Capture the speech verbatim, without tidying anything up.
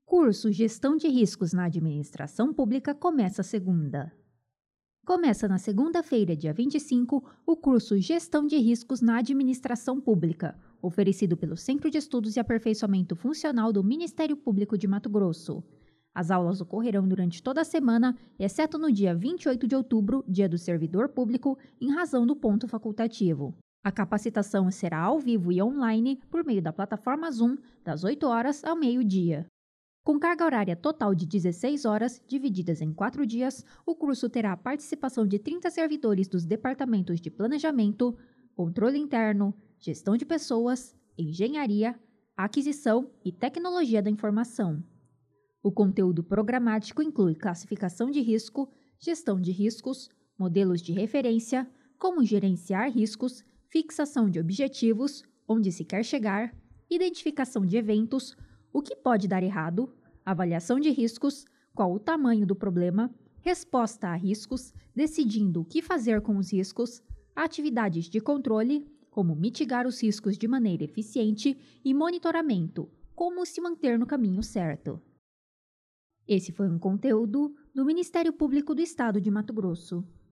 Curso Gestão de Riscos na Administração Pública começa segunda. Começa na segunda-feira, dia vinte e cinco, o curso Gestão de Riscos na Administração Pública, oferecido pelo Centro de Estudos e Aperfeiçoamento Funcional do Ministério Público de Mato Grosso. As aulas ocorrerão durante toda a semana, exceto no dia vinte e oito de outubro, dia do servidor público, em razão do ponto facultativo. A capacitação será ao vivo e online por meio da plataforma Zoom, das oito horas ao meio-dia. Com carga horária total de dezesseis horas, divididas em quatro dias, o curso terá a participação de trinta servidores dos departamentos de Planejamento, Controle Interno, Gestão de Pessoas, Engenharia, Aquisição e Tecnologia da Informação. O conteúdo programático inclui classificação de risco, gestão de riscos, modelos de referência, como gerenciar riscos, fixação de objetivos, onde se quer chegar, identificação de eventos, o que pode dar errado, avaliação de riscos, qual o tamanho do problema, resposta a riscos, decidindo o que fazer com os riscos, atividades de controle, como mitigar os riscos de maneira eficiente e monitoramento, como se manter no caminho certo. Esse foi um conteúdo do Ministério Público do Estado de Mato Grosso.